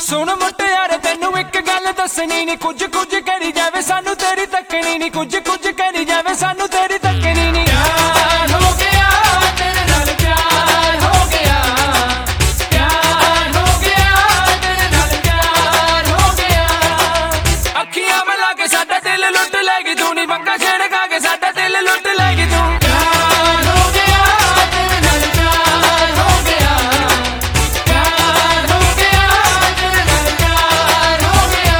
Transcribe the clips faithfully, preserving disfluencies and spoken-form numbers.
सुन मुटियारे तेनू एक गल दसनी नी, कुछ कुछ करी जावे सानू तेरी तकनी नी, कुछ कुछ करी जावे सानू तेरी तकनी नी। प्यार हो गया तेरे नाल, प्यार हो गया, प्यार हो गया तेरे नाल, प्यार हो गया। अखियां मिला के साडा दिल लुट लेगी तू, नी पंगा छिड़का के साडा दिल लुट लेगी तू। प्यार हो गया तेरे नाल, प्यार हो गया, प्यार हो गया तेरे नाल, प्यार हो गया।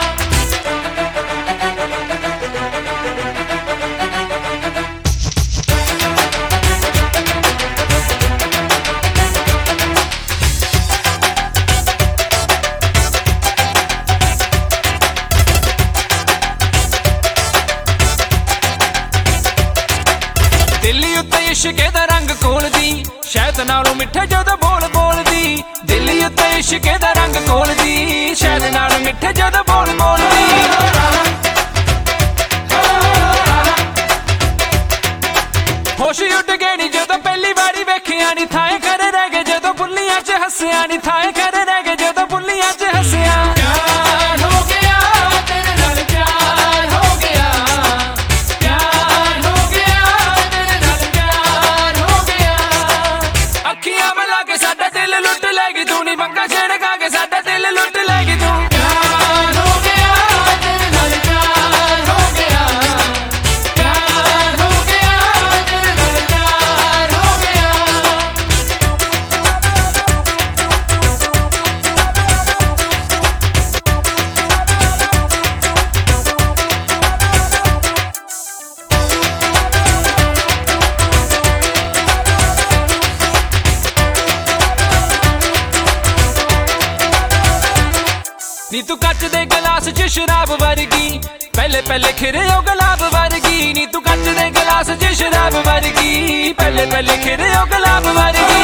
दिल्ली उत्ते इश्के दा रंग घोलदी, शहद नालों मिठे जदों बोल बोलदी। दिल्ली उत्ते इश्के दा रंग घोलदी, शहद नालों मिठे जदों बोल बोलदी। होश उड़ गए नी जदों पहली बारी वेखिया नी, थाए खड़े रह गए जदों बुल्लियां च हस्सिया नी, थाए खड़े रह गए जदों बुल्लियां च हस्सिया। प्यार हो गया तेरे नाल, प्यार हो गया, प्यार हो गया तेरे नाल, प्यार हो गया। अखियां मिला के साडा दिल लुट लेगी तू, नी पंगा छिड़का के साडा दिल लुट लेगी तू। प्यार हो गया तेरे नाल, प्यार हो गया, प्यार हो गया तेरे नाल, प्यार हो गया। नी तू कच दे गिलास च शराब वर्गी, पहले पहले खिरे ओ गुलाब वर्गी। नी तू कच दे गिलास च शराब वर्गी, पहले पहले खिरे ओ गुलाब वर्गी।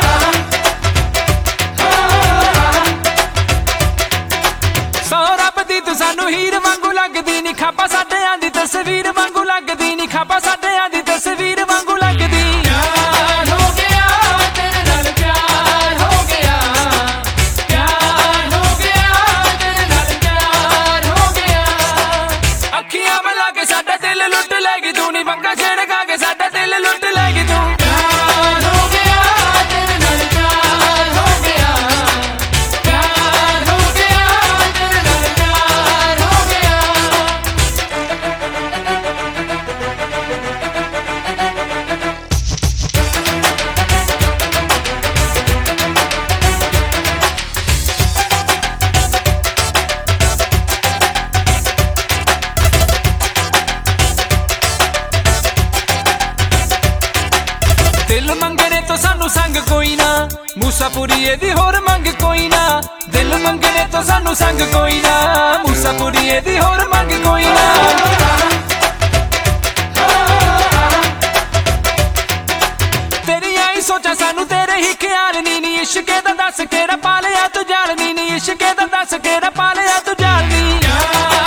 सौ रब दी तू सानू हीर वांगू लगदी, नी खापा साडे आंदी तस्वीर वांगू लगदी, नी खापा साडे आंदी तस्वीर वांगू लगदी। प्यार हो गया तेरे नाल, प्यार हो गया, प्यार हो गया तेरे नाल, प्यार हो गया। अखियां मिला के साडा दिल लुट लेगी तू, नी पंगा छिड़का के साडा दिल लुट लेगी तू। प्यार हो गया तेरे नाल, प्यार हो गया, प्यार हो गया तेरे नाल, प्यार हो गया। दिल मंगने तो सानू संग कोई ना, मूसापुरी दी होर मंग कोई ना। दिल मंगने तो सानू संग कोई ना, मूसापुरी दी होर मंग कोई ना। तेरियां ही सोचा सानू तेरे ही ख्याल नी, नी इश्के दा दस केड़ा पालिया तू जाल नी, नी इश्के दा दस केड़ा पालिया तू जाल नी।